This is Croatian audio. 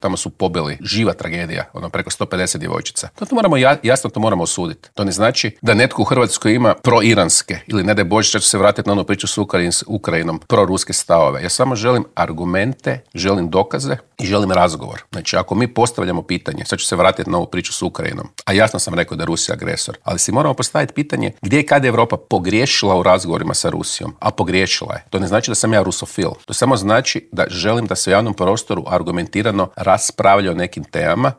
tamo su pobili, živa tragedija, ono preko 150 djevojčica. To moramo jasno to moramo osuditi. To ne znači da netko u Hrvatskoj ima pro-iranske ili ne daj Bože, ću se vratiti na onu priču s Ukrajinom, pro-ruske stavove. Ja samo želim argumente, želim dokaze i želim razgovor. Znači, ako mi postavljamo pitanje, sad ću se vratiti na ovu priču s Ukrajinom, a jasno sam rekao da je Rusija agresor, ali si moramo postaviti pitanje gdje i kada je Europa pogriješila u razgovorima sa Rusijom, a pogriješila je. To ne znači da sam ja rusofil. To samo znači da želim da se u javnom prostoru argumentirano raspravlja o nekim temama